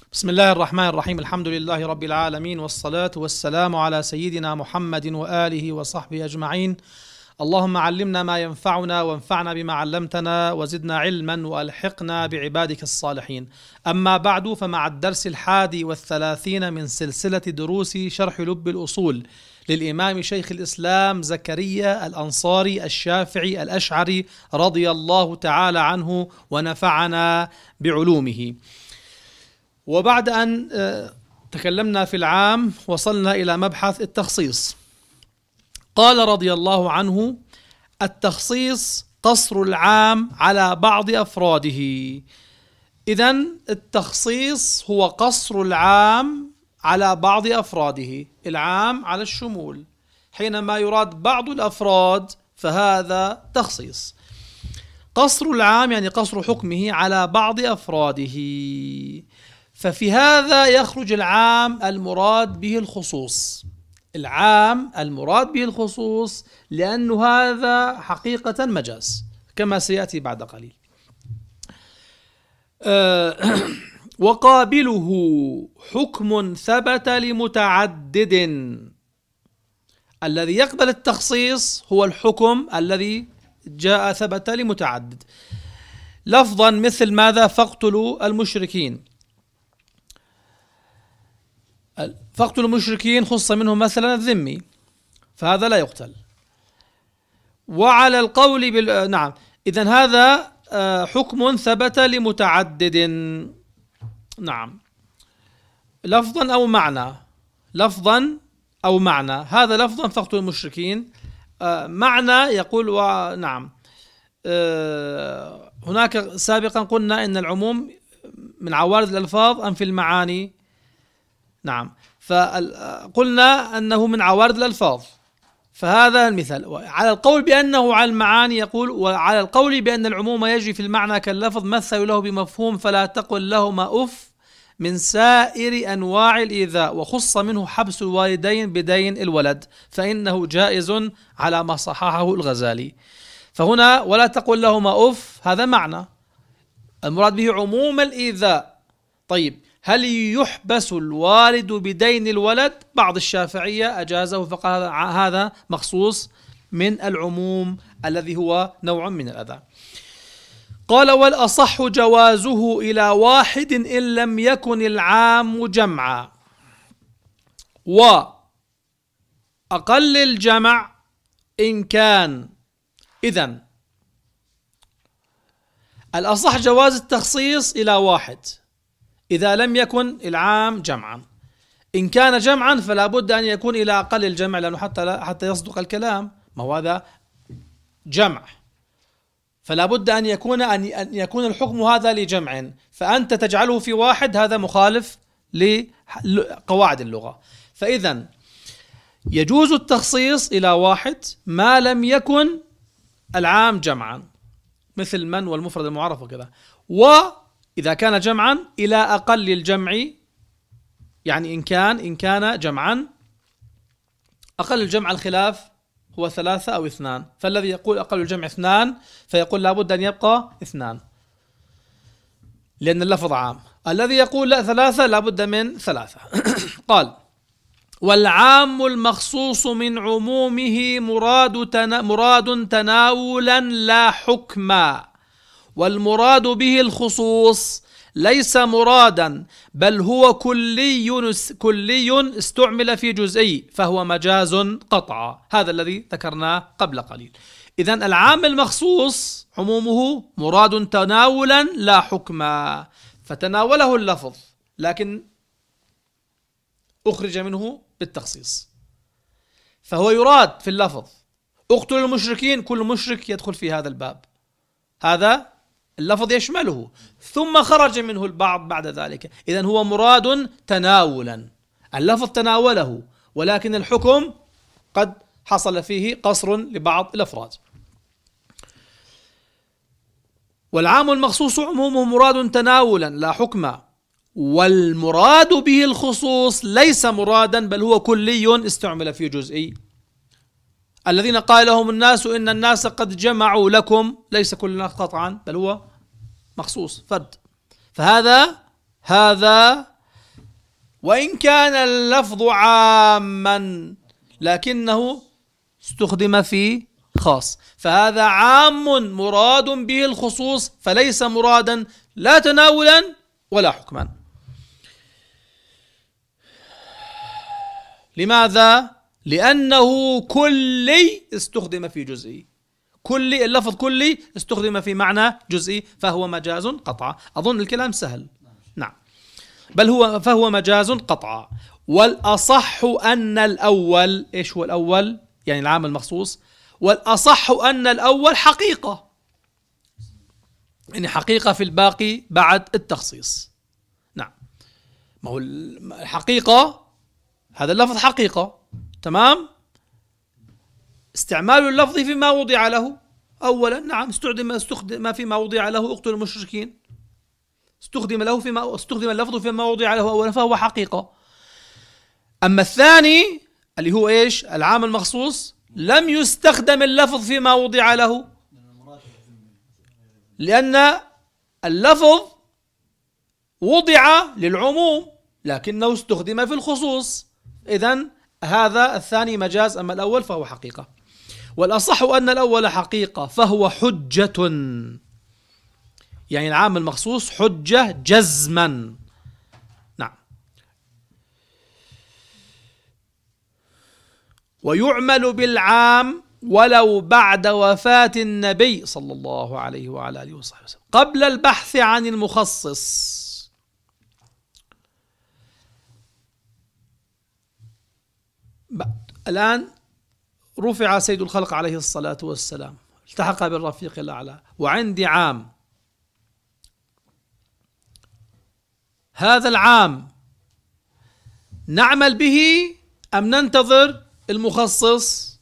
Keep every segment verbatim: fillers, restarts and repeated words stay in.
بسم الله الرحمن الرحيم. الحمد لله رب العالمين، والصلاة والسلام على سيدنا محمد وآله وصحبه أجمعين. اللهم علمنا ما ينفعنا وانفعنا بما علمتنا وزدنا علما وألحقنا بعبادك الصالحين. أما بعد، فمع الدرس الحادي والثلاثين من سلسلة دروس شرح لب الأصول للإمام شيخ الإسلام زكريا الأنصاري الشافعي الأشعري رضي الله تعالى عنه ونفعنا بعلومه. وبعد أن تكلمنا في العام وصلنا إلى مبحث التخصيص. قال رضي الله عنه: التخصيص قصر العام على بعض أفراده. إذن التخصيص هو قصر العام على بعض أفراده، العام على الشمول. حينما يراد بعض الأفراد فهذا تخصيص. قصر العام يعني قصر حكمه على بعض أفراده. ففي هذا يخرج العام المراد به الخصوص، العام المراد به الخصوص، لأن هذا حقيقة مجاز كما سيأتي بعد قليل. أه وقابله حكم ثبت لمتعدد. الذي يقبل التخصيص هو الحكم الذي جاء ثبت لمتعدد. لفظا مثل ماذا؟ فاقتلوا المشركين. فاقتلوا المشركين خص منهم مثلا الذمي، فهذا لا يقتل. وعلى القول بال... نعم، إذن هذا حكم ثبت لمتعدد. نعم، لفظا أو معنى، لفظا أو معنى. هذا لفظا فاقتلوا المشركين، معنى يقول و... نعم، هناك سابقا قلنا إن العموم من عوارض الألفاظ أم في المعاني؟ نعم، فقلنا أنه من عوارض الألفاظ، فهذا المثال. على القول بأنه على المعاني يقول: وعلى القول بأن العموم يجري في المعنى كاللفظ مثل له بمفهوم فلا تقل لهما أف من سائر أنواع الإيذاء، وخص منه حبس الوالدين بدين الولد فإنه جائز على ما صححه الغزالي. فهنا ولا تقل لهما أف هذا معنى، المراد به عموم الإيذاء. طيب، هل يحبس الوالد بدين الولد؟ بعض الشافعية أجازه فقال هذا مخصوص من العموم الذي هو نوع من الأذى. قال: والأصح جوازه إلى واحد إن لم يكن العام جمعا، وأقل الجمع إن كان. إذن الأصح جواز التخصيص إلى واحد إذا لم يكن العام جمعا. إن كان جمعا فلا بد أن يكون إلى أقل الجمع، لأنه حتى لا حتى يصدق الكلام، ما هو هذا جمع، فلا بد أن يكون أن يكون الحكم هذا لجمع، فأنت تجعله في واحد، هذا مخالف لقواعد اللغة. فإذا يجوز التخصيص إلى واحد ما لم يكن العام جمعا، مثل من والمفرد المعرف وكذا. و إذا كان جمعا إلى أقل الجمع، يعني إن كان إن كان جمعا أقل الجمع الخلاف هو ثلاثة أو اثنان، فالذي يقول أقل الجمع اثنان فيقول لابد أن يبقى اثنان لأن اللفظ عام. الذي يقول لا ثلاثة لابد من ثلاثة. قال: والعام المخصوص من عمومه مراد تنا مراد تناولا لا حكما، والمراد به الخصوص ليس مرادا بل هو كلي كلي استعمل في جزئي فهو مجاز قطعا. هذا الذي ذكرناه قبل قليل. إذن العام المخصوص عمومه مراد تناولا لا حكما، فتناوله اللفظ لكن أخرج منه بالتخصيص، فهو يراد في اللفظ اقتلوا المشركين، كل مشرك يدخل في هذا الباب، هذا اللفظ يشمله، ثم خرج منه البعض بعد ذلك. إذن هو مراد تناولا، اللفظ تناوله، ولكن الحكم قد حصل فيه قصر لبعض الأفراد. والعام المخصوص عمومه مراد تناولا لا حكما، والمراد به الخصوص ليس مرادا بل هو كلي استعمل في جزئي. الذين قال لهم الناس إن الناس قد جمعوا لكم، ليس كل الناس قطعا بل هو مخصوص فرد. فهذا هذا وإن كان اللفظ عاما لكنه استخدم في خاص، فهذا عام مراد به الخصوص، فليس مرادا لا تناولا ولا حكما. لماذا؟ لأنه كلي استخدم في جزئي، كلي اللفظ كلي استخدم في معنى جزئي، فهو مجاز قطعا. أظن الكلام سهل. نعم، بل هو فهو مجاز قطعا. والأصح أن الأول، إيش هو الأول؟ يعني العام المخصوص. والأصح أن الأول حقيقة، يعني حقيقة في الباقي بعد التخصيص. نعم، ما هو الحقيقة هذا اللفظ حقيقة، تمام؟ استعمال اللفظ فيما وضع له أولا، نعم، استخدم استخدم فيما وضع له اقتل المشركين، استخدم له فيما استخدم اللفظ فيما وضع له أولا، فهو حقيقة. أما الثاني اللي هو إيش؟ العام المخصوص، لم يستخدم اللفظ فيما وضع له، لأن اللفظ وضع للعموم لكنه استخدم في الخصوص، إذن هذا الثاني مجاز، أما الأول فهو حقيقة. والأصح أن الأول حقيقة فهو حجة، يعني العام المخصوص حجة جزما. نعم. ويعمل بالعام ولو بعد وفاة النبي صلى الله عليه وعلى آله وصحبه وسلم قبل البحث عن المخصص. الآن رفع سيد الخلق عليه الصلاة والسلام، التحق بالرفيق الأعلى، وعندي عام. هذا العام نعمل به أم ننتظر المخصص؟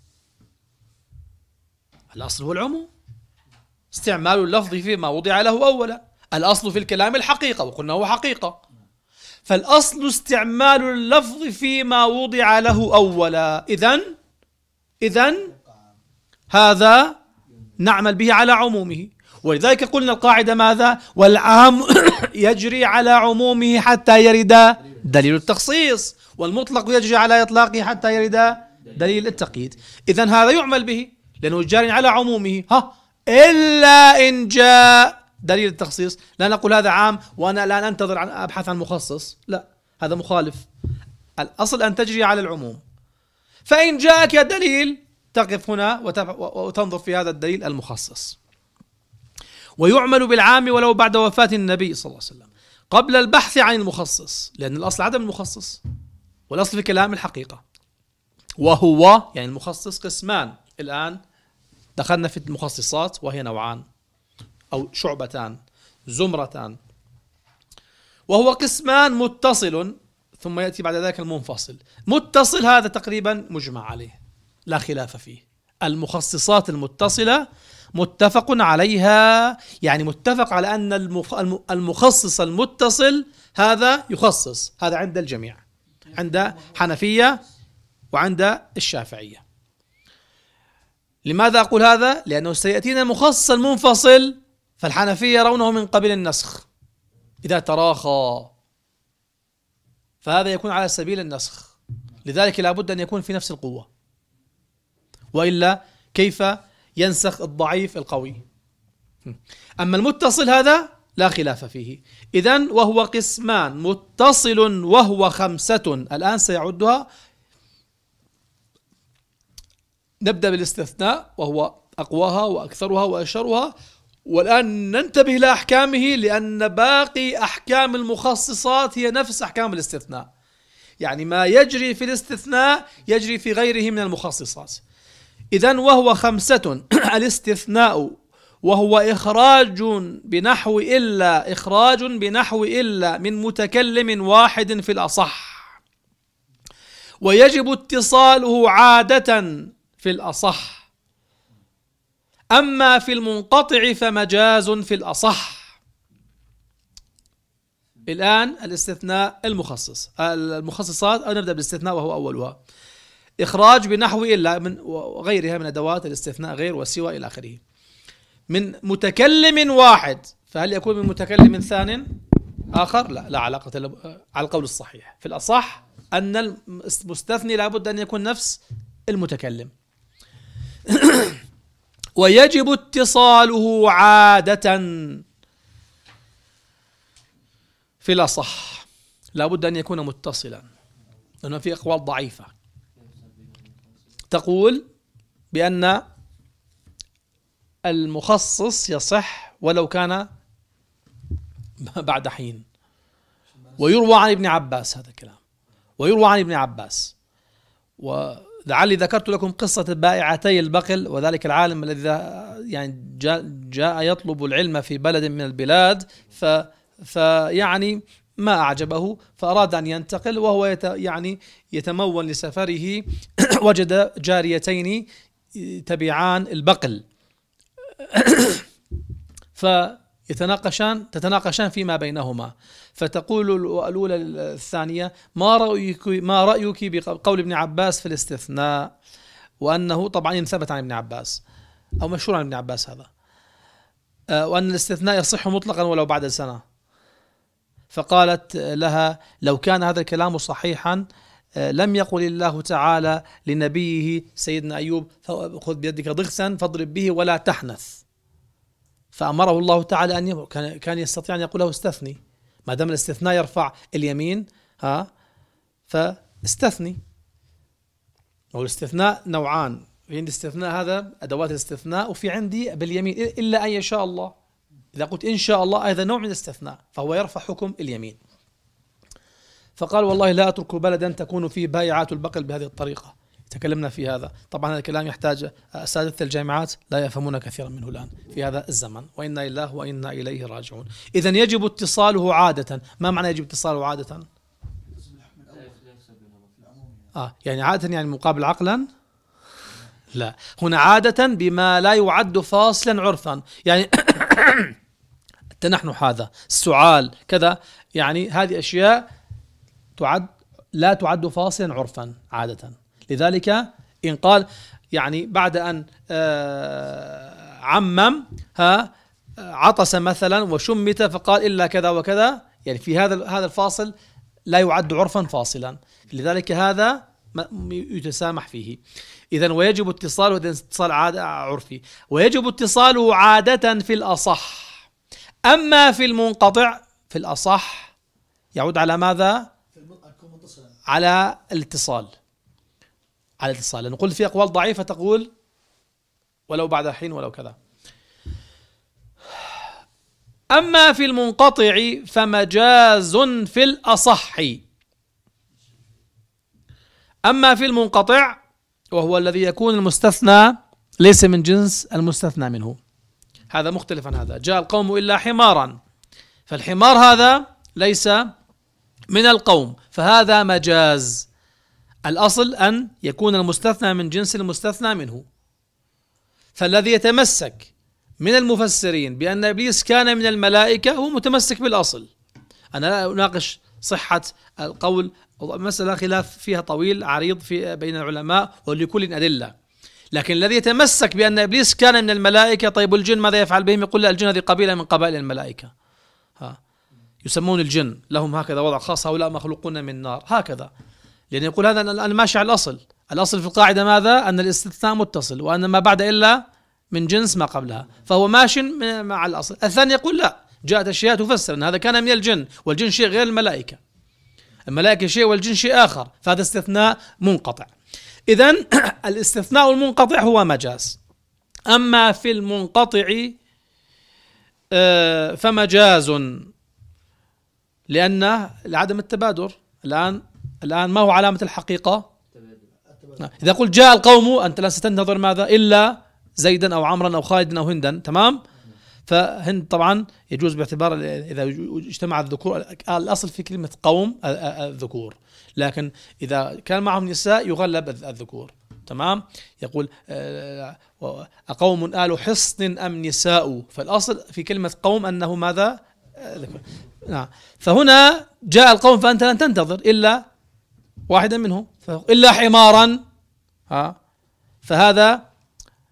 الأصل هو العموم، استعمال اللفظ فيما وضع له أولا. الأصل في الكلام الحقيقة، وقلنا هو حقيقة، فالأصل استعمال اللفظ فيما وضع له أولا. إذن إذن هذا نعمل به على عمومه. ولذلك قلنا القاعدة ماذا؟ والعام يجري على عمومه حتى يرد دليل التخصيص، والمطلق يجري على إطلاقه حتى يرد دليل التقييد. إذن هذا يعمل به لأنه جاري على عمومه، ها إلا إن جاء دليل التخصيص. لا نقول هذا عام وأنا الآن أنتظر عن أبحث عن مخصص، لا، هذا مخالف. الأصل أن تجري على العموم، فإن جاءك دليل تقف هنا وتنظر في هذا الدليل المخصص. ويعمل بالعام ولو بعد وفاة النبي صلى الله عليه وسلم قبل البحث عن المخصص، لأن الأصل عدم المخصص، والأصل في كلام الحقيقة. وهو يعني المخصص قسمان. الآن دخلنا في المخصصات وهي نوعان أو شعبتان زمرتان. وهو قسمان متصل، ثم يأتي بعد ذلك المنفصل. متصل هذا تقريبا مجمع عليه لا خلاف فيه. المخصصات المتصلة متفق عليها، يعني متفق على أن المخصص المتصل هذا يخصص، هذا عند الجميع، عند حنفية وعند الشافعية. لماذا أقول هذا؟ لأنه سيأتينا المخصص المنفصل، فالحنفية يرونه من قبل النسخ إذا تراخى، فهذا يكون على سبيل النسخ، لذلك لا بد أن يكون في نفس القوة، وإلا كيف ينسخ الضعيف القوي؟ أما المتصل هذا لا خلاف فيه. إذن وهو قسمان متصل وهو خمسة، الآن سيعدها. نبدأ بالاستثناء وهو أقواها وأكثرها وأشهرها، والآن ننتبه لأحكامه، لأن باقي أحكام المخصصات هي نفس أحكام الاستثناء، يعني ما يجري في الاستثناء يجري في غيره من المخصصات. إذن وهو خمسة الاستثناء وهو إخراج بنحو إلا إخراج بنحو إلا من متكلم واحد في الأصح، ويجب اتصاله عادة في الأصح، أما في المنقطع فمجاز في الأصح. الآن الاستثناء المخصص المخصصات، أو نبدأ بالاستثناء وهو أولها. إخراج بنحو إلا من وغيرها من أدوات الاستثناء، غير وسوى إلى آخره، من متكلم واحد، فهل يكون من متكلم ثان؟ آخر لا لا علاقة له على القول الصحيح. في الأصح أن المستثني لابد أن يكون نفس المتكلم. ويجب اتصاله عادة. في الأصح لابد أن يكون متصلا، لأنه في أقوال ضعيفة تقول بأن المخصص يصح ولو كان بعد حين. ويروى عن ابن عباس هذا الكلام، ويروى عن ابن عباس. ولعلي ذكرت لكم قصة بائعتي البقل، وذلك العالم الذي يعني جاء, جاء يطلب العلم في بلد من البلاد، ف فيعني ما أعجبه فأراد أن ينتقل، وهو يت يعني يتمول لسفره وجد جاريتين تبيعان البقل فيتناقشان تتناقشان فيما بينهما، فتقول الأولى الثانية: ما رأيك ما رأيك بقول ابن عباس في الاستثناء؟ وأنه طبعا ثبت عن ابن عباس أو مشهور عن ابن عباس هذا، وأن الاستثناء يصح مطلقا ولو بعد سنة. فقالت لها: لو كان هذا الكلام صحيحا لم يقل الله تعالى لنبيه سيدنا أيوب: خذ بيدك ضغثا فاضرب به ولا تحنث. فأمره الله تعالى أن كان يستطيع أن يقول له استثني، ما دام الاستثناء يرفع اليمين ها فاستثني. والاستثناء نوعان، في عندي استثناء هذا أدوات الاستثناء، وفي عندي باليمين إلا أن يشاء الله. إذا قلت إن شاء الله هذا نوع من الاستثناء فهو يرفع حكم اليمين. فقال: والله لا أترك بلدا تكون فيه بائعات البقل بهذه الطريقة. تكلمنا في هذا، طبعا هذا الكلام يحتاج أساتذة الجامعات لا يفهمون كثيرا منه الآن في هذا الزمن، وإنا لله وإنا إليه راجعون. إذن يجب اتصاله عادة. ما معنى يجب اتصاله عادة؟ آه يعني عادة يعني مقابل عقلا؟ لا، هنا عادة بما لا يعد فاصلا عرفا، يعني التنحنح هذا، السعال كذا، يعني هذه أشياء تعد لا تعد فاصلا عرفا عادة. لذلك إن قال يعني بعد أن عمم ها عطس مثلا وشمت فقال إلا كذا وكذا، يعني في هذا هذا الفاصل لا يعد عرفا فاصلا، لذلك هذا يتسامح فيه. إذن ويجب اتصاله، إذن اتصال عادة عرفي، ويجب اتصاله عادة في الأصح. أما في المنقطع في الأصح يعود على ماذا؟ على الاتصال، على الاتصال، لأنه قلت في أقوال ضعيفة تقول ولو بعد حين ولو كذا. أما في المنقطع فمجاز في الأصح. أما في المنقطع وهو الذي يكون المستثنى ليس من جنس المستثنى منه، هذا مختلف عن هذا. جاء القوم إلا حمارا، فالحمار هذا ليس من القوم، فهذا مجاز. الأصل أن يكون المستثنى من جنس المستثنى منه. فالذي يتمسك من المفسرين بأن إبليس كان من الملائكة هو متمسك بالأصل. أنا لا أناقش صحة القول، مسألة خلاف فيها طويل عريض في بين العلماء ولكل أدلة، لكن الذي يتمسك بأن إبليس كان من الملائكة، طيب الجن ماذا يفعل بهم؟ يقول الجن هذه قبيلة من قبائل الملائكة، ها يسمون الجن لهم هكذا وضع خاص، هؤلاء مخلوقون من نار، هكذا. لأن يقول هذا أنا ماشي على الأصل. الأصل في القاعدة ماذا؟ أن الاستثناء متصل، وأن ما بعد إلا من جنس ما قبلها، فهو ماشي مع الأصل. الثاني يقول لا، جاءت أشياء تفسر أن هذا كان من الجن، والجن شيء غير الملائكة، الملائكة شيء والجن شيء آخر، فهذا استثناء منقطع. إذن الاستثناء المنقطع هو مجاز. أما في المنقطع فمجاز، لأن لعدم التبادر. الآن الآن ما هو علامة الحقيقة؟ إذا قلت جاء القوم أنت لا ستنتظر ماذا؟ إلا زيدا أو عمرا أو خالدا أو هندا، تمام؟ فهند طبعا يجوز باعتبار إذا اجتمع الذكور، الأصل في كلمة قوم الذكور، لكن إذا كان معهم نساء يغلب الذكور، تمام؟ يقول أقوم آل حصن أم نساء، فالأصل في كلمة قوم أنه ماذا؟ ذكر. نعم. فهنا جاء القوم فأنت لن تنتظر إلا واحدا منهم، إلا حمارا، ها فهذا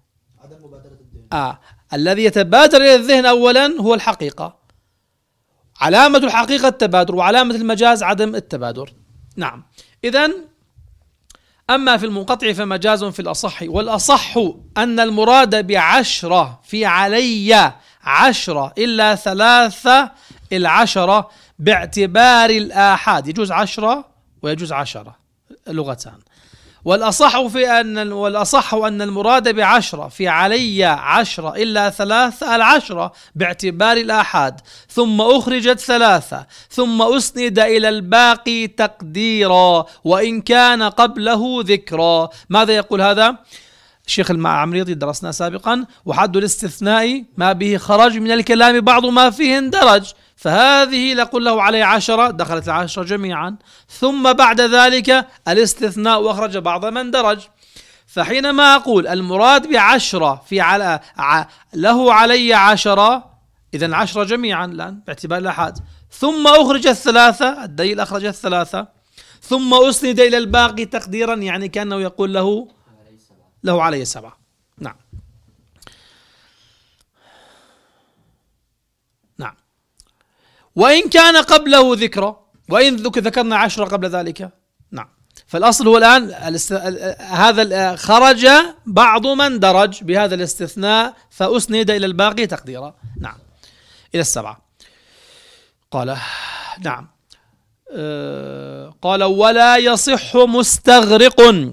عدم مبادرة الذهن. آه الذي يتبادر إلى الذهن أولا هو الحقيقة، علامة الحقيقة التبادر، وعلامة المجاز عدم التبادر. نعم. إذن أما في المنقطع فمجاز في الأصح، والأصح أن المراد بعشرة في علي عشرة إلا ثلاثة العشرة باعتبار الآحاد، يجوز عشرة ويجوز عشرة لغتان. والأصح في أن والأصح أن المراد بعشرة في علي عشرة إلا ثلاثة العشرة باعتبار الآحاد، ثم أخرجت ثلاثة ثم أسند إلى الباقي تقديرا وإن كان قبله ذكرا. ماذا يقول هذا؟ الشيخ العمريطي درسنا سابقا: وحد الاستثناء ما به خرج من الكلام بعض ما فيه اندرج، فهذه نقول له عليه عشرة، دخلت العشرة جميعا، ثم بعد ذلك الاستثناء وأخرج بعض من درج. فحينما أقول المراد بعشرة في على له علي عشرة، إذن عشرة جميعا الآن باعتبار الآحاد، ثم أخرج الثلاثة، الدليل أخرج الثلاثة، ثم أسند إلى الباقي تقديرا، يعني كأنه يقول له له علي سبعة. نعم. نعم. وإن كان قبله ذكرى، وإن ذكرنا عشرة قبل ذلك. نعم. فالأصل هو الآن هذا خرج بعض من درج بهذا الاستثناء فأسند إلى الباقي تقديرا. نعم. إلى السبعة. قال نعم. أه قال: ولا يصح مستغرق.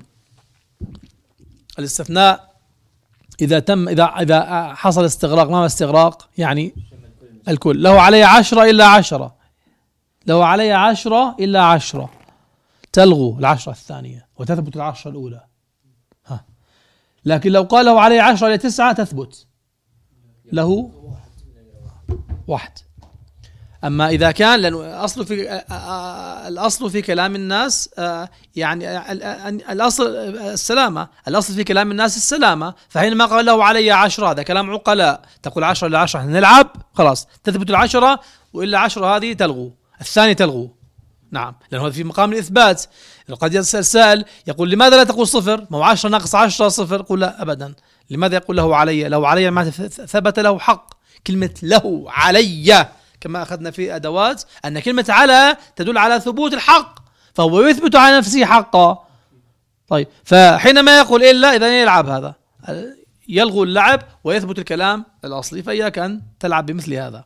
الاستثناء إذا تم إذا إذا حصل استغراق، ما هو استغراق؟ يعني الكل. له علي عشرة إلا عشرة، له علي عشرة إلا عشرة، تلغو العشرة الثانية وتثبت العشرة الأولى. ها. لكن لو قال له علي عشرة إلى تسعة تثبت له واحد. أما إذا كان، لأن الأصل في الأصل في كلام الناس يعني الأصل السلامة، الأصل في كلام الناس السلامة، فحينما قال له علي عشرة هذا كلام عقلاء، تقول عشرة إلى عشرة نلعب خلاص تثبت العشرة، وإلا عشرة هذه تلغو، الثاني تلغو. نعم، لأنه هذا في مقام الإثبات. قد يسأل سائل يقول: لماذا لا تقول صفر؟ ما هو عشرة ناقص عشرة صفر. قل لا أبدا. لماذا يقول له علي؟ له علي ما ثبت له حق. كلمة له علي كما أخذنا في أدوات أن كلمة على تدل على ثبوت الحق، فهو يثبت على نفسه حقا. طيب، فحينما يقول إلا إذا يلعب، هذا يلغو اللعب ويثبت الكلام الأصلي، فإياك أن تلعب بمثل هذا.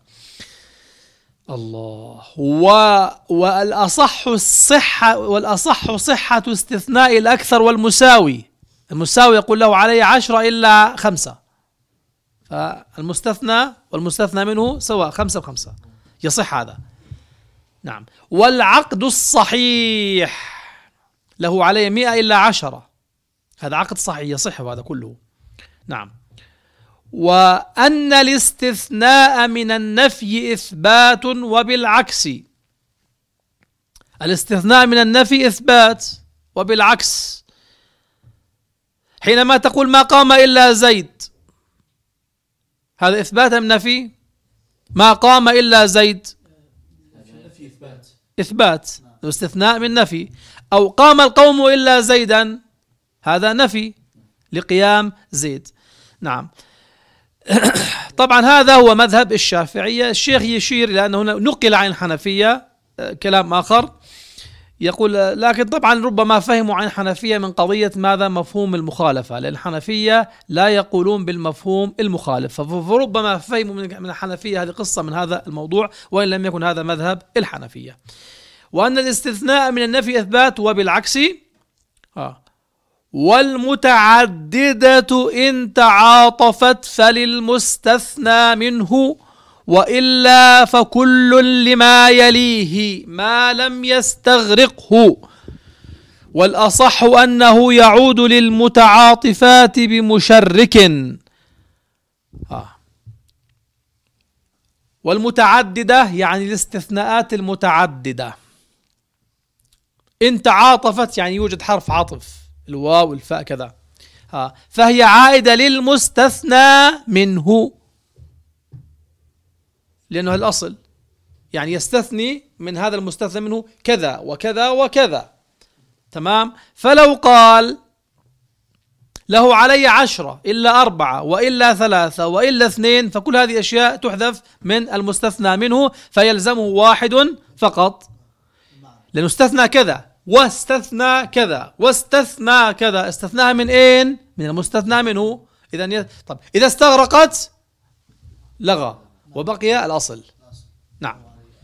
الله. و... والأصح الصحة والأصح صحة استثناء الأكثر والمساوي. المساوي يقول له علي عشرة إلا خمسة، فالمستثنى والمستثنى منه سواء خمسة وخمسة، يصح هذا. نعم. والعقد الصحيح له علي مئة إلا عشرة، هذا عقد صحيح يصح هذا كله. نعم. وأن الاستثناء من النفي إثبات وبالعكس. الاستثناء من النفي إثبات وبالعكس. حينما تقول ما قام إلا زيد، هذا إثبات أم نفي؟ ما قام إلا زيد إثبات، إثبات، استثناء من نفي. أو قام القوم إلا زيدا، هذا نفي لقيام زيد. نعم. طبعا هذا هو مذهب الشافعية. الشيخ يشير إلى أنه نقل عن الحنفية كلام آخر يقول، لكن طبعا ربما فهموا عن الحنفية من قضية ماذا؟ مفهوم المخالفة، لأن الحنفية لا يقولون بالمفهوم المخالف، فربما فهموا من الحنفية هذه قصة من هذا الموضوع، وإن لم يكن هذا مذهب الحنفية. وأن الاستثناء من النفي إثبات وبالعكس. آه. والمتعددة إن تعاطفت فللمستثنى منه، وإلا فكل لما يليه ما لم يستغرقه. والأصح أنه يعود للمتعاطفات بمشرك. آه. والمتعددة يعني الاستثناءات المتعددة. إن تعاطفت يعني يوجد حرف عطف، الواو والفاء كذا، ها، فهي عائدة للمستثنى منه، لأنه الأصل يعني يستثني من هذا المستثنى منه كذا وكذا وكذا. تمام. فلو قال له علي عشرة إلا أربعة وإلا ثلاثة وإلا اثنين، فكل هذه أشياء تحذف من المستثنى منه فيلزمه واحد فقط، لأنه استثنى كذا واستثنى كذا واستثنى كذا، استثناها من أين؟ من المستثنى منه. إذا ي... طب إذا استغرقت لغى وبقي الأصل. نعم.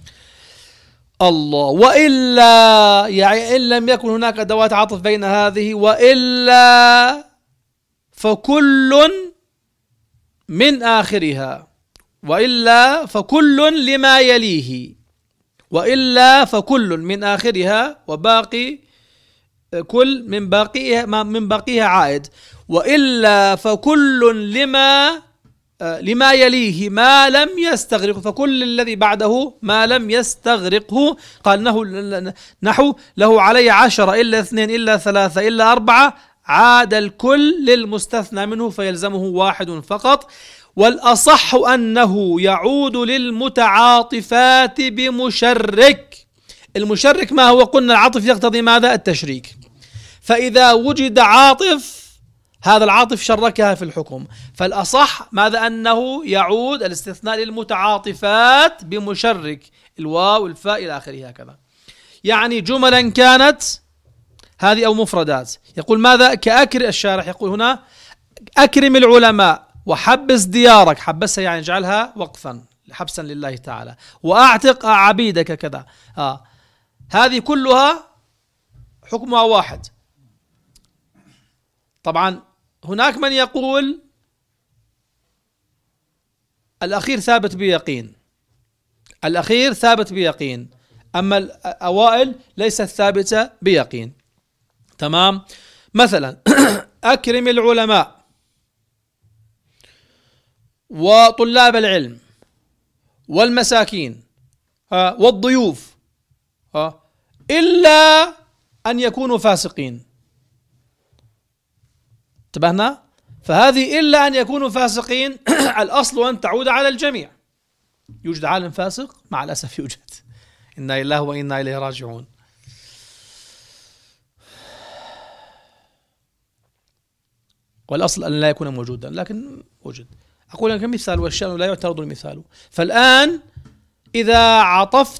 الله. وإلا، يعني إن لم يكن هناك أدوات عطف بين هذه، وإلا فكل من آخرها، وإلا فكل لما يليه، وإلا فكل من آخرها وباقي كل من باقيها من باقيها عائد، وإلا فكل لما لما يليه ما لم يستغرقه، فكل الذي بعده ما لم يستغرقه. قال نحو, نحو له علي عشرة إلا اثنين إلا ثلاثة إلا أربعة، عاد الكل للمستثنى منه فيلزمه واحد فقط. والأصح أنه يعود للمتعاطفات بمشرك. المشرك ما هو؟ قلنا العطف يقتضي ماذا؟ التشريك. فإذا وجد عاطف هذا العاطف شركها في الحكم، فالأصح ماذا؟ أنه يعود الاستثناء للمتعاطفات بمشرك، الواو الفاء إلى آخره هكذا. يعني جملا كانت هذه أو مفردات. يقول ماذا؟ كأكرم، الشارح يقول هنا أكرم العلماء وحبس ديارك، حبسها يعني اجعلها وقفا حبسا لله تعالى، وأعتق عبيدك كذا. آه. هذه كلها حكمها واحد. طبعا هناك من يقول الأخير ثابت بيقين، الأخير ثابت بيقين، أما الأوائل ليست ثابتة بيقين. تمام. مثلا أكرم العلماء وطلاب العلم والمساكين والضيوف إلا أن يكونوا فاسقين. انتبهنا؟ فهذه إلا أن يكونوا فاسقين الأصل أن تعود على الجميع. يوجد عالم فاسق؟ مع الأسف يوجد. إنا لله وإنا إليه راجعون. والأصل أن لا يكون موجودا، لكن وجد. أقول لك مثال، والشأن لا يعترض المثال. فالآن إذا عطفت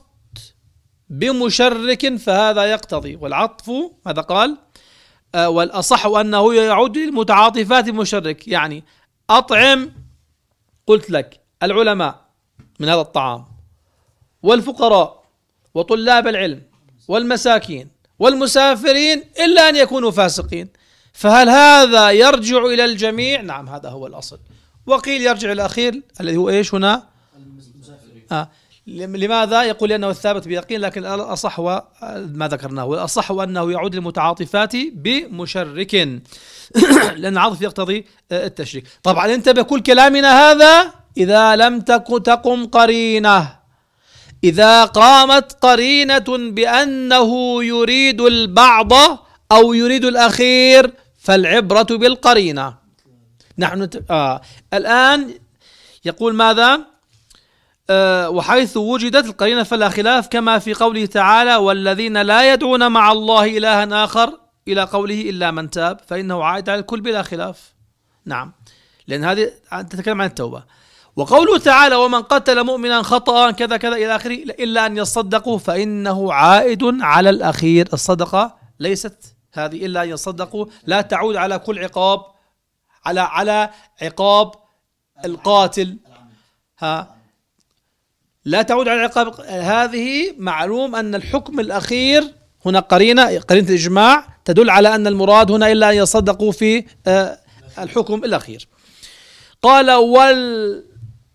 بمشرك فهذا يقتضي، والعطف ماذا قال؟ آه والأصح أنه يعود للمتعاطفات بمشرك. يعني أطعم، قلت لك العلماء من هذا الطعام، والفقراء وطلاب العلم والمساكين والمسافرين إلا أن يكونوا فاسقين. فهل هذا يرجع إلى الجميع؟ نعم، هذا هو الأصل. وقيل يرجع إلى الأخير الذي هو إيش هنا؟ آه. لماذا؟ يقول لأنه الثابت بيقين، لكن الأصح هو ما ذكرناه، والأصح أنه يعود للمتعاطفات بمشرك لأن العطف يقتضي التشريك. طبعا انتبه، كل كلامنا هذا إذا لم تكن تقم قرينة. إذا قامت قرينة بأنه يريد البعض أو يريد الأخير فالعبرة بالقرينة. نحن آه. الآن يقول ماذا؟ آه وحيث وجدت القرينة فلا خلاف، كما في قوله تعالى والذين لا يدعون مع الله إلها آخر إلى قوله إلا من تاب، فإنه عائد على الكل بلا خلاف. نعم، لأن هذه تتكلم عن التوبة. وقوله تعالى ومن قتل مؤمنا خطأ كذا كذا إلى آخره إلا أن يصدقوا، فإنه عائد على الأخير. الصدقة ليست هذه إلا أن يصدقوا، لا تعود على كل عقاب، على على عقاب القاتل، ها لا تعود على العقاب. هذه معلوم أن الحكم الأخير هنا قرينة، قرينة الإجماع تدل على أن المراد هنا إلا أن يصدقوا في الحكم الأخير. قال وال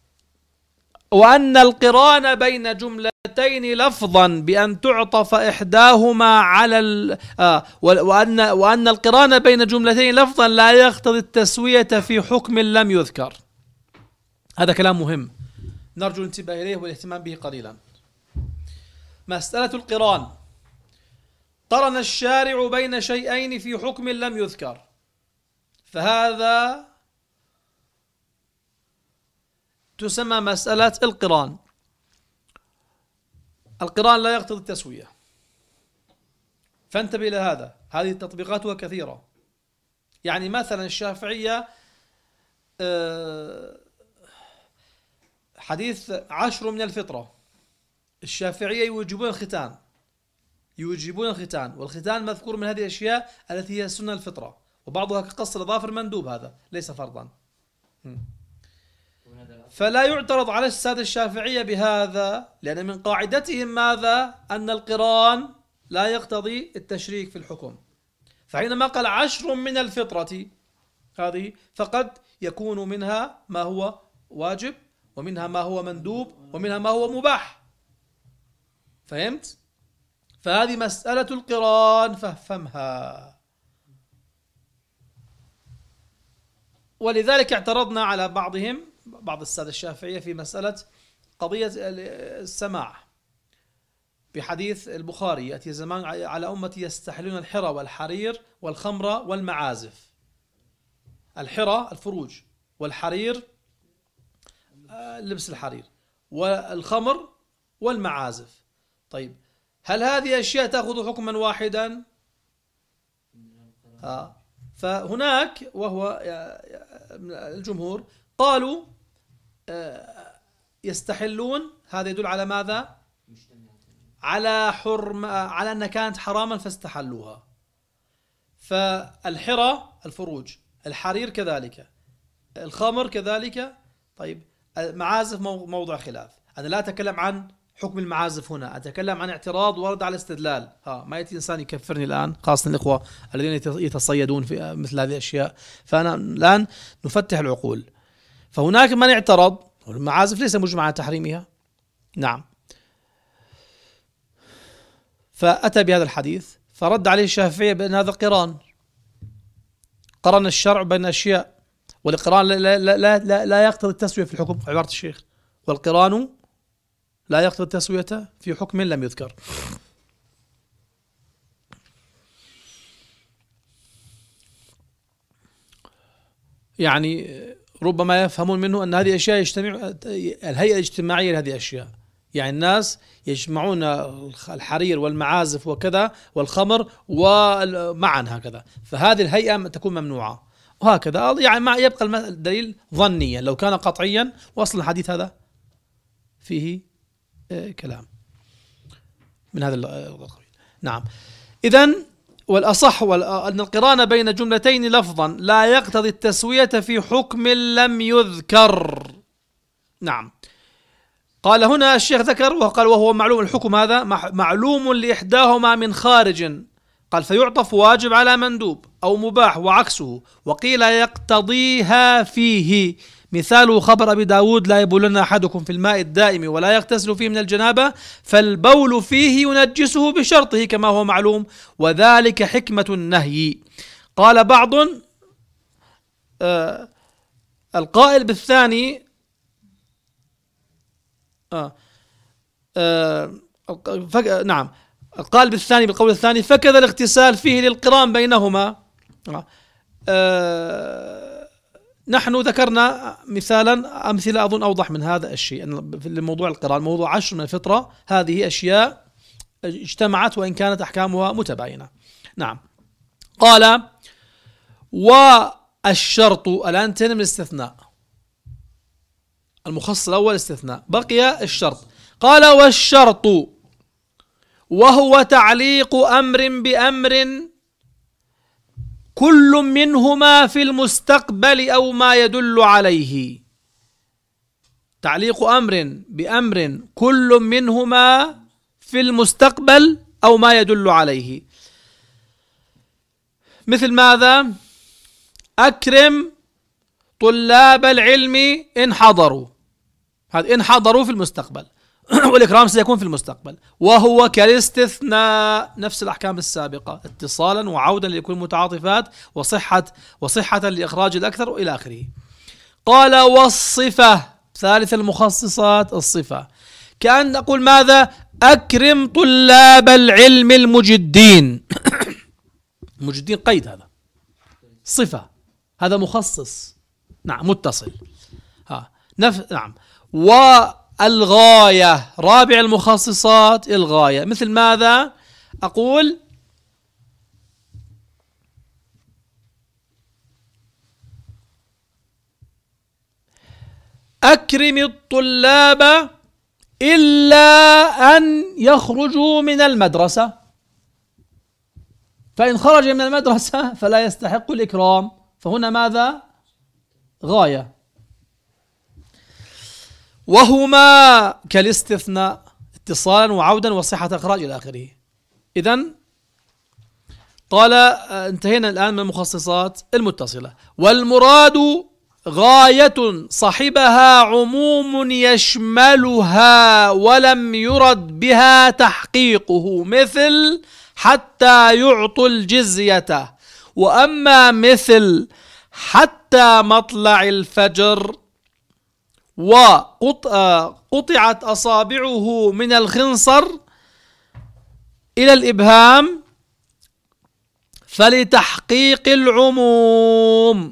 وأن القران بين جملتين لفظا بأن تعطف إحداهما على ال... آه وأن وأن القران بين جملتين لفظا لا يقتضي التسوية في حكم لم يذكر. هذا كلام مهم نرجو الانتباه إليه والاهتمام به قليلا. مسألة القران، قرن الشارع بين شيئين في حكم لم يذكر، فهذا تسمى مسألة القران. القران لا يقتضي التسوية، فانتبه إلى هذا. هذه تطبيقاتها كثيرة. يعني مثلا الشافعية حديث عشر من الفطرة، الشافعية يوجبون الختان، يوجبون الختان، والختان مذكور من هذه الأشياء التي هي سنة الفطرة، وبعضها كقص الأظافر مندوب، هذا ليس فرضا. فلا يعترض على السادة الشافعية بهذا، لأن من قاعدتهم ماذا؟ أن القران لا يقتضي التشريك في الحكم. فحينما قال عشر من الفطرة هذه، فقد يكون منها ما هو واجب، ومنها ما هو مندوب، ومنها ما هو مباح. فهمت؟ فهذه مسألة القران فافهمها. ولذلك اعترضنا على بعضهم، بعض السادة الشافعية، في مسألة قضية السماع بحديث البخاري: يأتي زمان على أمتي يستحلون الحرى والحرير والخمر والمعازف. الحرى الفروج، والحرير لبس الحرير، والخمر والمعازف. طيب، هل هذه أشياء تأخذ حكما واحدا؟ آه. فهناك، وهو الجمهور، قالوا يستحلون، هذا يدل على ماذا؟ على حرم، على أنها كانت حراما فاستحلوها. فالحرى الفروج، الحرير كذلك، الخمر كذلك. طيب، المعازف موضع خلاف. أنا لا أتكلم عن حكم المعازف هنا، أتكلم عن اعتراض ورد على الاستدلال. ها، ما يأتي إنسان يكفرني الآن، خاصة الإخوة الذين يتصيدون في مثل هذه الأشياء. فأنا الآن نفتح العقول. فهناك من اعترض، والمعازف ليس مجمع على تحريمها. نعم. فأتى بهذا الحديث، فرد عليه الشافعية بأن هذا قران، قرن الشرع بين أشياء، والقران لا, لا, لا, لا, لا يقتضي التسوية في الحكم، عبارة الشيخ: والقران لا يقتضي التسوية في حكم لم يذكر. يعني ربما يفهمون منه أن هذه أشياء يجتمع، الهيئة الاجتماعية لهذه الأشياء، يعني الناس يجمعون الحرير والمعازف وكذا والخمر ومعا هكذا، فهذه الهيئة تكون ممنوعة وهكذا. يعني ما يبقى الدليل ظنيا، لو كان قطعيا وأصل الحديث هذا فيه كلام من هذا القبيل. نعم. إذن والأصح أن القران بين جملتين لفظا لا يقتضي التسوية في حكم لم يذكر. نعم. قال هنا الشيخ ذكر وقال: وهو معلوم الحكم هذا معلوم لإحداهما من خارج. قال: فيعطف واجب على مندوب أو مباح وعكسه. وقيل يقتضيها فيه، مثاله خبر أبي داود: لا يبولن أحدكم في الماء الدائم ولا يغتسل فيه من الجنابة، فالبول فيه ينجسه بشرطه كما هو معلوم، وذلك حكمة النهي. قال بعض آه القائل بالثاني آه آه نعم القائل بالثاني بالقول الثاني: فكذا الاغتسال فيه للقران بينهما. آه آه نحن ذكرنا مثالا، أمثلة أظن أوضح من هذا الشيء. أن في موضوع القران، موضوع عشر من الفطرة، هذه أشياء اجتمعت وإن كانت أحكامها متباينة. نعم. قال: والشرط، الآن انتهينا من الاستثناء، المخصص الأول استثناء، بقي الشرط. قال: والشرط وهو تعليق أمر بأمر كل منهما في المستقبل أو ما يدل عليه. تعليق أمر بأمر كل منهما في المستقبل أو ما يدل عليه. مثل ماذا؟ أكرم طلاب العلم إن حضروا، هذا إن حضروا في المستقبل، والإكرام سيكون في المستقبل، وهو كالاستثناء، نفس الأحكام السابقة، اتصالا وعودا لكل متعاطفات، وصحة وصحة لإخراج الأكثر وإلى آخره. قال: والصفة، ثالث المخصصات الصفة، كأن نقول ماذا؟ أكرم طلاب العلم المجدين. مجدين قيد، هذا صفة، هذا مخصص. نعم، متصل. ها نف... نعم. والغاية، رابع المخصصات الغاية، مثل ماذا؟ أقول أكرم الطلاب إلا أن يخرجوا من المدرسة، فإن خرج من المدرسة فلا يستحق الإكرام. فهنا ماذا؟ غاية. وهما كالاستثناء اتصالا وعودا وصحة إخراج إلى آخره. إذن قال انتهينا الآن من المخصصات المتصلة. والمراد غاية صاحبها عموم يشملها ولم يرد بها تحقيقه، مثل حتى يعطوا الجزية. وأما مثل حتى مطلع الفجر وقطعت أصابعه من الخنصر إلى الإبهام فلتحقيق العموم.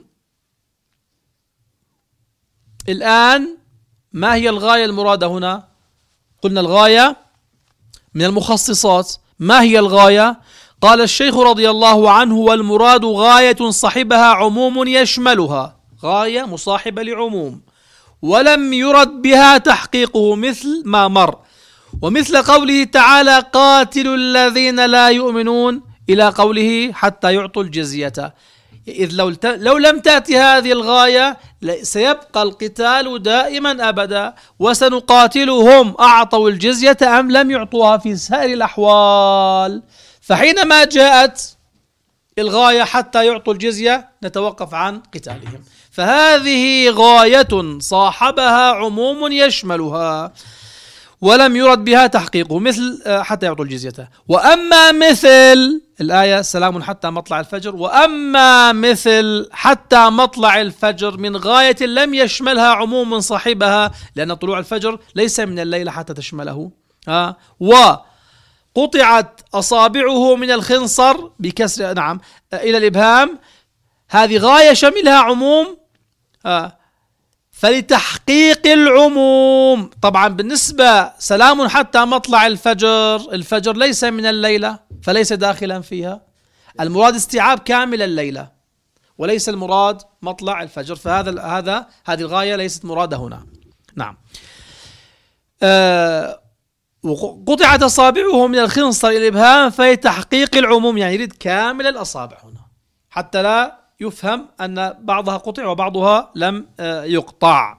الآن ما هي الغاية المرادة هنا؟ قلنا الغاية من المخصصات. ما هي الغاية؟ قال الشيخ رضي الله عنه: والمراد غاية صاحبها عموم يشملها، غاية مصاحبة لعموم ولم يرد بها تحقيقه، مثل ما مر. ومثل قوله تعالى: قاتلوا الذين لا يؤمنون، إلى قوله حتى يعطوا الجزية. إذ لو, لو لم تأتي هذه الغاية سيبقى القتال دائما أبدا، وسنقاتلهم أعطوا الجزية أم لم يعطوها في سائر الأحوال. فحينما جاءت الغاية حتى يعطوا الجزية نتوقف عن قتالهم. فهذه غاية صاحبها عموم يشملها ولم يرد بها تحقيقه، مثل حتى يعطوا الجزية. وأما مثل الآية: سلام حتى مطلع الفجر. وأما مثل حتى مطلع الفجر من غاية لم يشملها عموم صاحبها، لأن طلوع الفجر ليس من الليل حتى تشمله. ها وقطعت أصابعه من الخنصر بكسر نعم إلى الإبهام، هذه غاية شملها عموم ها فلتحقيق العموم. طبعا بالنسبة سلام حتى مطلع الفجر، الفجر ليس من الليلة فليس داخلا فيها، المراد استيعاب كامل الليلة وليس المراد مطلع الفجر. فهذا هذا هذه الغاية ليست مرادة هنا. نعم. آه وقطعت أصابعه من الخنصر إلى الإبهام فلتحقيق العموم، يعني يريد كامل الأصابع هنا حتى لا يفهم أن بعضها قطع وبعضها لم يقطع.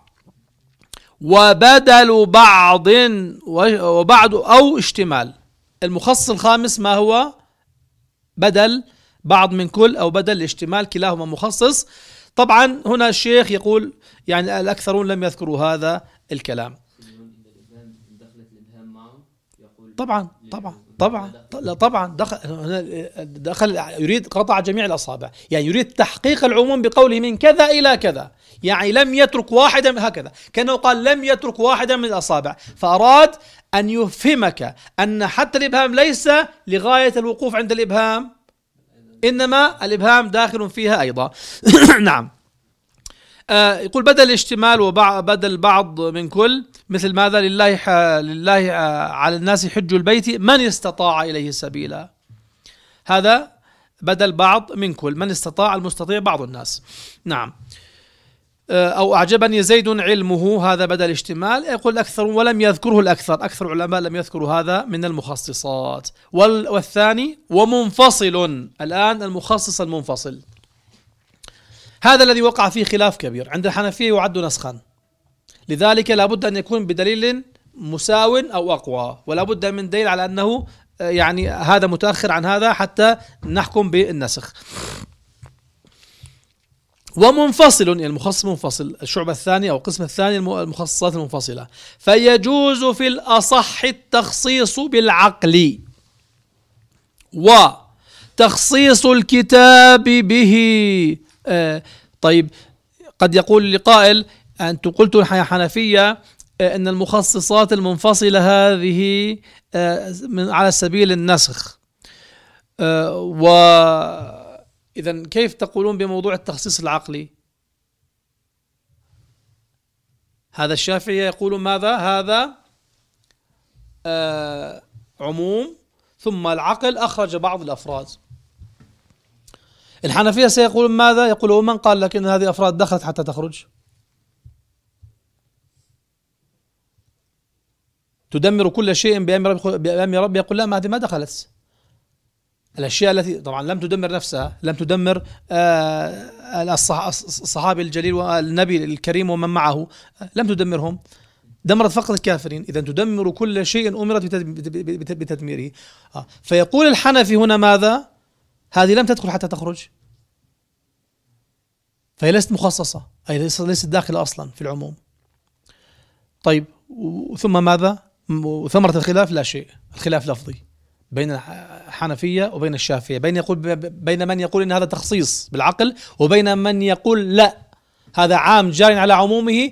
وبدل بعض وبعض أو اشتمال. المخصص الخامس ما هو؟ بدل بعض من كل أو بدل الاشتمال، كلاهما مخصص. طبعا هنا الشيخ يقول يعني الأكثرون لم يذكروا هذا الكلام. طبعا طبعا طبعا لا طبعا دخل دخل يريد قطع جميع الأصابع، يعني يريد تحقيق العموم بقوله من كذا إلى كذا، يعني لم يترك واحدا، هكذا كأنه قال لم يترك واحدا من الأصابع، فأراد أن يفهمك أن حتى الإبهام ليس لغاية الوقوف عند الإبهام، إنما الإبهام داخل فيها أيضا. نعم. آه يقول بدل الاشتمال وبدل بعض من كل، مثل ماذا؟ لله لله على الناس حج البيت من استطاع إليه سبيلا، هذا بدل بعض من كل، من استطاع المستطيع بعض الناس. نعم. آه أو أعجبني زيد علمه، هذا بدل اشتمال. يقول الأكثر ولم يذكره الأكثر، أكثر العلماء لم يذكروا هذا من المخصصات. والثاني ومنفصل. الآن المخصص المنفصل هذا الذي وقع فيه خلاف كبير عند الحنفية، يعد نسخا، لذلك لا بد أن يكون بدليل مساو أو أقوى، ولا بد من دليل على أنه يعني هذا متأخر عن هذا حتى نحكم بالنسخ. ومنفصل يعني المخصص منفصل، الشعبة الثانية أو القسم الثاني المخصصات المنفصلة. فيجوز في الأصح التخصيص بالعقل وتخصيص الكتاب به. آه طيب قد يقول لي قائل أنتم قلتوا يا حنفية آه أن المخصصات المنفصلة هذه آه من على سبيل النسخ، آه وإذا كيف تقولون بموضوع التخصيص العقلي؟ هذا الشافعي يقول ماذا؟ هذا آه عموم ثم العقل أخرج بعض الأفراد. الحنفية سيقول ماذا؟ يقول من قال لك أن هذه الأفراد دخلت حتى تخرج؟ تدمر كل شيء بأمر رب بأمر رب يقول لا، ما هذه ما دخلت. الأشياء التي طبعا لم تدمر نفسها، لم تدمر الصحابي الجليل والنبي الكريم ومن معه، لم تدمرهم، دمرت فقط الكافرين. إذا تدمر كل شيء أمرت بتدميره. فيقول الحنفي هنا ماذا؟ هذه لم تدخل حتى تخرج، فهي ليست مخصصة، أي ليست داخلة أصلا في العموم. طيب ثم ماذا؟ ثمرة الخلاف لا شيء، الخلاف لفظي بين الحنفية وبين الشافعية، بين يقول بين من يقول إن هذا تخصيص بالعقل، وبين من يقول لا، هذا عام جار على عمومه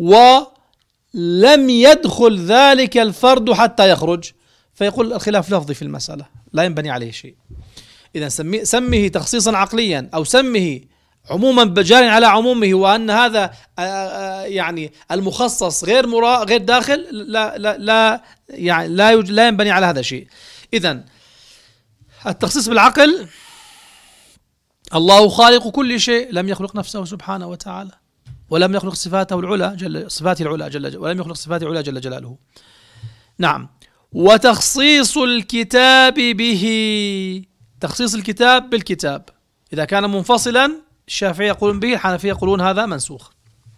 ولم يدخل ذلك الفرد حتى يخرج، فيقول الخلاف لفظي في المسألة لا ينبني عليه شيء. إذا سمه تخصيصا عقليا أو سمه عموما جار على عمومه، وأن هذا يعني المخصص غير مرا غير داخل، لا لا لا يعني لا لا ينبني على هذا شيء. إذن التخصيص بالعقل، الله خالق كل شيء، لم يخلق نفسه سبحانه وتعالى، ولم يخلق صفاته العلى جل صفاته العلى جل جل ولم يخلق صفاته العلى جل جلاله. نعم. وتخصيص الكتاب به، تخصيص الكتاب بالكتاب إذا كان منفصلا، الشافعية يقولون به، الحنفية يقولون هذا منسوخ.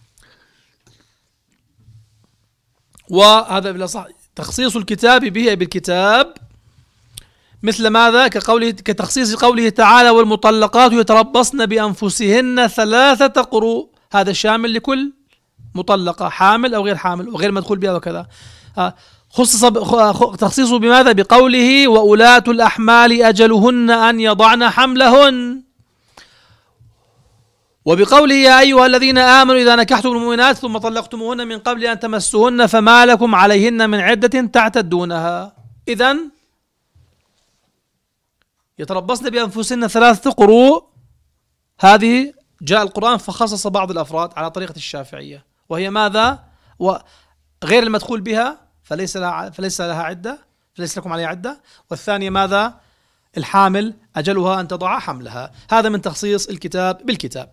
وهذا بالأصح تخصيص الكتاب به بالكتاب، مثل ماذا؟ كقوله كتخصيص قوله تعالى والمطلقات يتربصن بأنفسهن ثلاثة قروء، هذا شامل لكل مطلقة حامل أو غير حامل وغير مدخول بها وكذا. خصص تخصيصه بماذا؟ بقوله وأولاة الأحمال أجلهن أن يضعن حملهن، وبقوله يا أيها الذين آمنوا إذا نكحتم المؤمنات ثم طلقتموهن من قبل أن تمسوهن فما لكم عليهن من عدة تعتدونها. إذن يتربصن بأنفسهن ثلاثة قروء، هذه جاء القرآن فخصص بعض الأفراد على طريقة الشافعية، وهي ماذا؟ وغير المدخول بها فليس لها فليس لها عدة، فليس لكم عليها عدة. والثانية ماذا؟ الحامل أجلها أن تضع حملها. هذا من تخصيص الكتاب بالكتاب.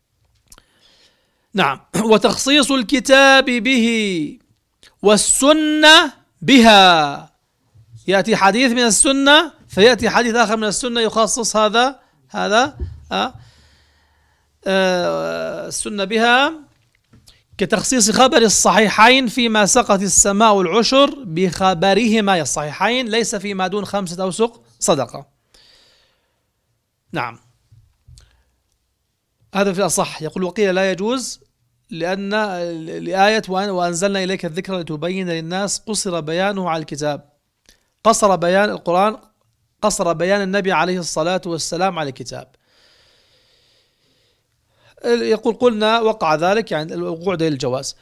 نعم. وتخصيص الكتاب به والسنة بها، يأتي حديث من السنة فيأتي حديث آخر من السنة يخصص هذا هذا آه آه السنة بها، كتخصيص خبر الصحيحين فيما سقط السماء العشر بخبرهما الصحيحين ليس فيما دون خمسة أوسق صدقة. نعم. هذا في الأصح. يقول وقيل لا يجوز لأن لآية وأنزلنا إليك الذكر لتبين للناس قصر بيانه على الكتاب، قصر بيان القرآن، قصر بيان النبي عليه الصلاة والسلام على الكتاب. يقول قلنا وقع ذلك يعني الوقوع دليل الجواز.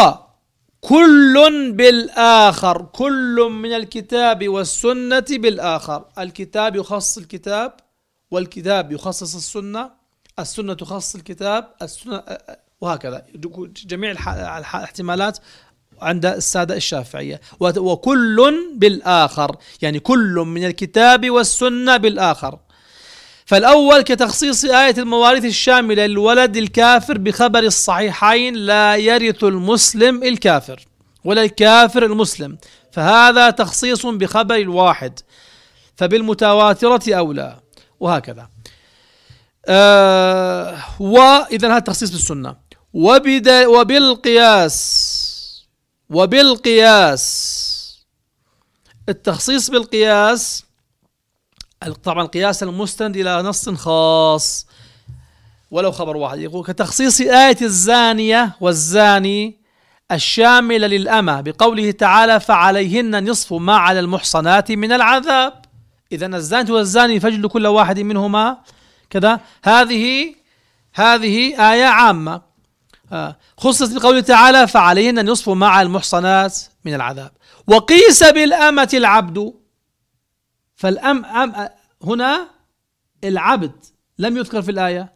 وكل بالآخر، كل من الكتاب والسنة بالآخر، الكتاب يخصص الكتاب والكتاب يخصص السنة، السنة تخصص الكتاب، السنة وهكذا، جميع الاحتمالات عند السادة الشافعية. وكل بالآخر يعني كل من الكتاب والسنة بالآخر. فالأول كتخصيص آية المواريث الشاملة للولد الكافر بخبر الصحيحين لا يرث المسلم الكافر ولا الكافر المسلم، فهذا تخصيص بخبر الواحد، فبالمتواترة أولى وهكذا. آه وإذن هذا تخصيص بالسنة. وبالقياس، وبالقياس التخصيص بالقياس، طبعا القياس المستند إلى نص خاص ولو خبر واحد. يقول كتخصيص آية الزانية والزاني الشاملة للأمة بقوله تعالى فعليهن نصف ما على المحصنات من العذاب. إذن الزانية والزاني فجلدوا كل واحد منهما كذا. هذه هذه آية عامة خصصت بقوله تعالى فعليهن نصف ما على المحصنات من العذاب. وقيس بالأمة العبد، فالأم أم هنا العبد لم يذكر في الآية،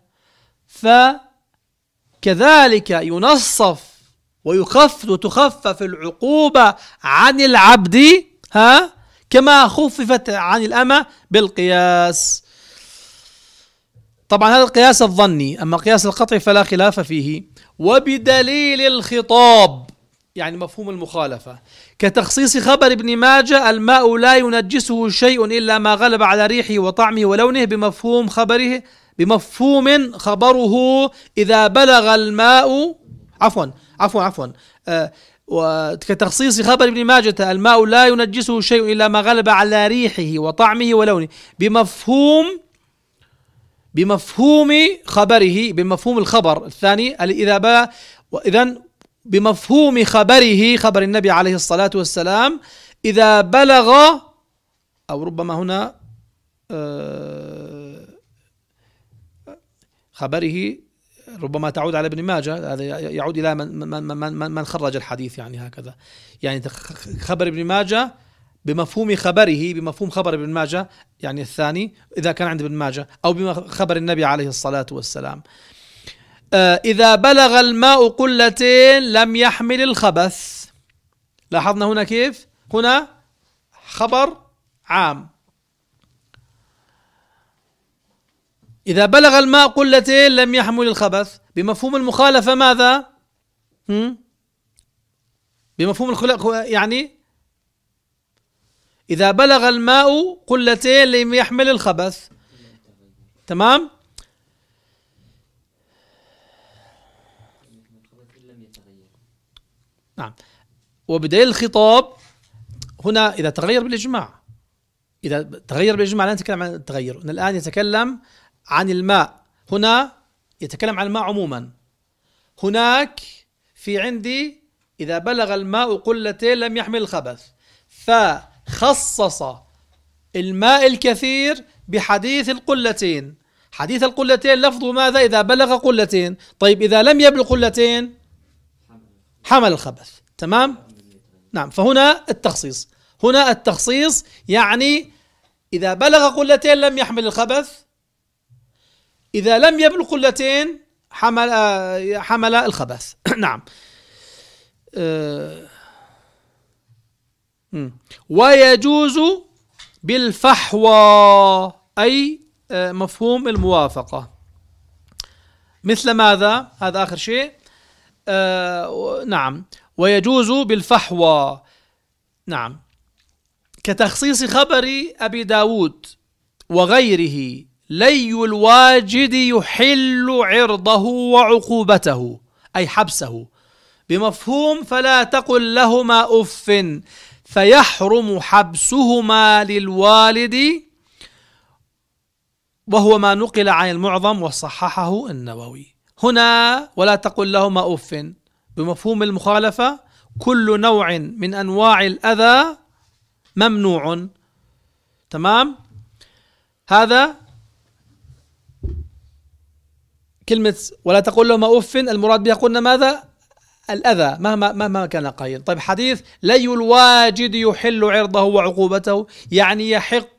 فكذلك ينصف ويخفف وتخفف العقوبة عن العبد ها كما خففت عن الأمة بالقياس. طبعا هذا القياس الظني، أما قياس القطع فلا خلاف فيه. وبدليل الخطاب، يعني مفهوم المخالفة. كتخصيص خبر ابن ماجه الماء لا ينجسه شيء إلا ما غلب على ريحه وطعمه ولونه بمفهوم خبره بمفهوم خبره إذا بلغ الماء عفوا عفوا عفوا آه وكتخصيص خبر ابن ماجه الماء لا ينجسه شيء إلا ما غلب على ريحه وطعمه ولونه بمفهوم بمفهوم خبره بمفهوم الخبر الثاني إذا با وإذن بمفهوم خبره خبر النبي عليه الصلاة والسلام إذا بلغ أو ربما هنا خبره ربما تعود على ابن ماجه، هذا يعود إلى من, من, من, من خرج الحديث يعني هكذا، يعني خبر ابن ماجه بمفهوم خبره بمفهوم خبر ابن ماجه يعني الثاني إذا كان عند ابن ماجه أو بخبر النبي عليه الصلاة والسلام. إذا بلغ الماء قلتين لم يحمل الخبث. لاحظنا هنا كيف؟ هنا خبر عام. إذا بلغ الماء قلتين لم يحمل الخبث بمفهوم المخالفة ماذا؟ هم؟ بمفهوم الخلق يعني إذا بلغ الماء قلتين لم يحمل الخبث. تمام؟ نعم. وبدليل الخطاب هنا إذا تغير بالإجماع، إذا تغير بالإجماع لا نتكلم عن التغير، الآن يتكلم عن الماء، هنا يتكلم عن الماء عموما. هناك في عندي إذا بلغ الماء قلتين لم يحمل الخبث، فخصص الماء الكثير بحديث القلتين. حديث القلتين لفظه ماذا؟ إذا بلغ قلتين. طيب إذا لم يبلغ قلتين حمل الخبث. تمام؟ نعم. فهنا التخصيص، هنا التخصيص يعني إذا بلغ قلتين لم يحمل الخبث، إذا لم يبلغ قلتين حمل حمل الخبث. نعم. أه ويجوز بالفحوى أي مفهوم الموافقة. مثل ماذا؟ هذا آخر شيء. آه نعم. ويجوز بالفحوى. نعم. كتخصيص خبر أبي داود وغيره لي الواجد يحل عرضه وعقوبته أي حبسه بمفهوم فلا تقل لهما أف فيحرم حبسهما للوالد، وهو ما نقل عن المعظم وصححه النووي. هنا ولا تقل لهما أف بمفهوم المخالفة كل نوع من أنواع الأذى ممنوع. تمام؟ هذا كلمة ولا تقل لهما أف المراد بها قلنا ماذا؟ الأذى مهما مهما كان قليلا. طيب حديث لي الواجد يحل عرضه وعقوبته يعني يحق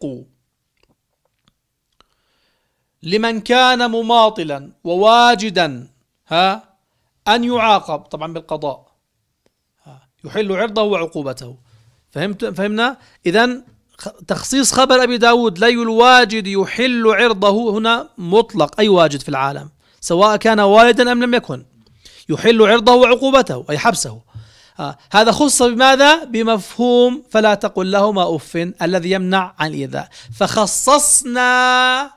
لمن كان مماطلا وواجدا ها أن يعاقب طبعا بالقضاء، يحل عرضه وعقوبته. فهمت فهمنا؟ إذن تخصيص خبر أبي داود لي الواجد يحل عرضه هنا مطلق أي واجد في العالم سواء كان والدا أم لم يكن، يحل عرضه وعقوبته أي حبسه. آه. هذا خص بماذا؟ بمفهوم فلا تقل لهما أف الذي يمنع عن الإيذاء. فخصصنا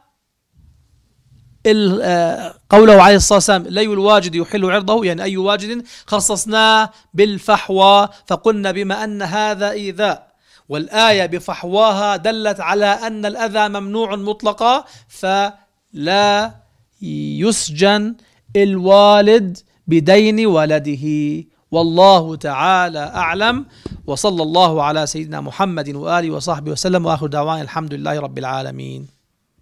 قوله عليه الصلاة والسلام لي الواجد يحل عرضه يعني أي واجد، خصصناه بالفحوى فقلنا بما أن هذا إيذاء والآية بفحواها دلت على أن الأذى ممنوع مطلقا فلا يسجن الوالد بدين ولده. والله تعالى أعلم، وصلى الله على سيدنا محمد وآله وصحبه وسلم، وآخر دعوانا الحمد لله رب العالمين.